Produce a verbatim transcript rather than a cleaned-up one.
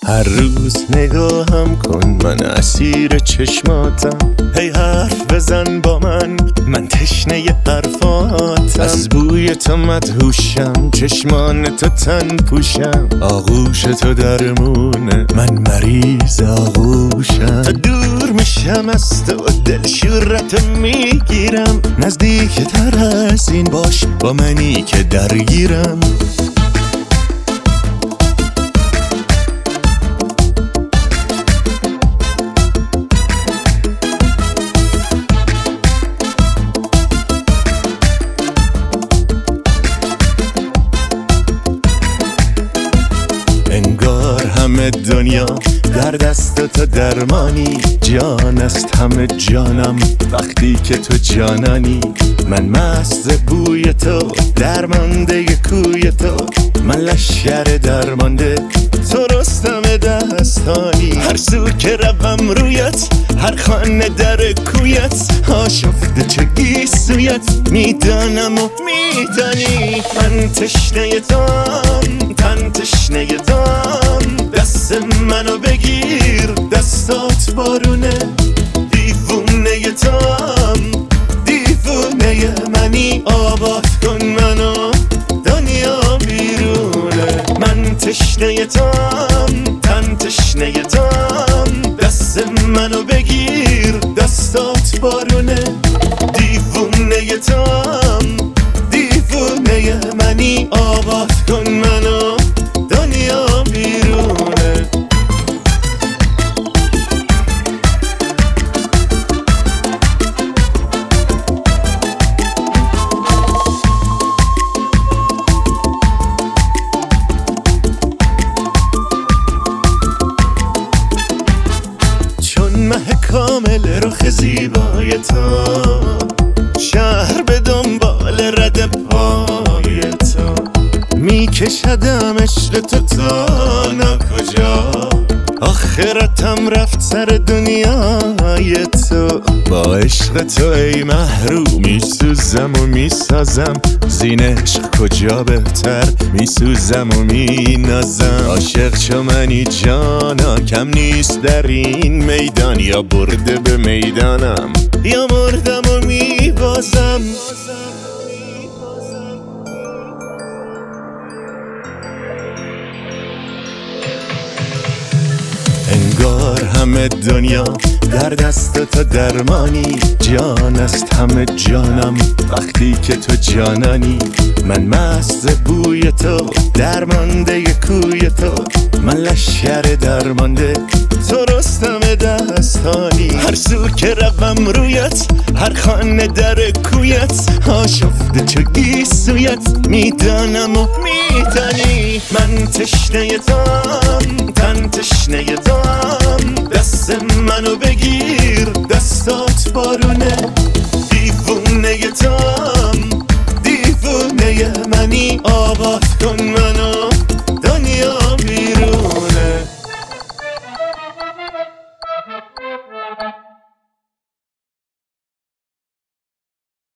هر روز نگاهم کن، من اسیر چشماتم. هی حرف بزن با من، من تشنه حرفاتم. از بوی تو مدهوشم، چشمان تو تن پوشم. آغوش تو درمونه، من مریض آغوشم. تا دور میشم از تو، دل شورت میگیرم. نزدیک تر از این باش، با منی که درگیرم. انگار همه دنیا در دست تو درمانی. جان است همه جانم وقتی که تو جانانی. من مست بوی تو، درمانده کوی تو. من لشکر درمانده، تو رستم دستانی. هر سو که روم رویت، هر خانه در کویت. آشفته چه گیسویت، میدانم و میدانی. من تشنه توام، تن تشنه توام. دست منو بگیر، دستات بارونه. دیوونه توام، دیوونه منی. آباد کن منو، دنیا بیرونه. من تشنه توام، تن تشنه توام. دست منو بگیر، دستات بارونه. دیوونه توام، دیوونه منی. آباد کن منو، دنیا بیرونه. چون مه کامل رخ زیبای تو، شهر به دنبال رد پای تو. میکشدم عشق تو تا ناکجا. آخرتم رفت سر دنیای تو. با عشق تو ای محروم میسوزم و میسازم. زین عشق کجا بهتر، میسوزم و مینازم. عاشق چو منی جانا، کم نیست در این میدان. یا برده به میدانم، یا مردم و میبازم. انگار همه دنیا در دست تو درمانی. جان است همه جانم وقتی که تو جانانی. من مست بوی تو، درمانده کوی تو. من لشکر درمانده، تو رستم دستانی. هر سو که روم رویت، هر خانه در کویت. آشفته چو گیسویت، میدانم و میدانی. من تشنه توام، تن تشنه توام. دست منو بگیر، دستات بارونه.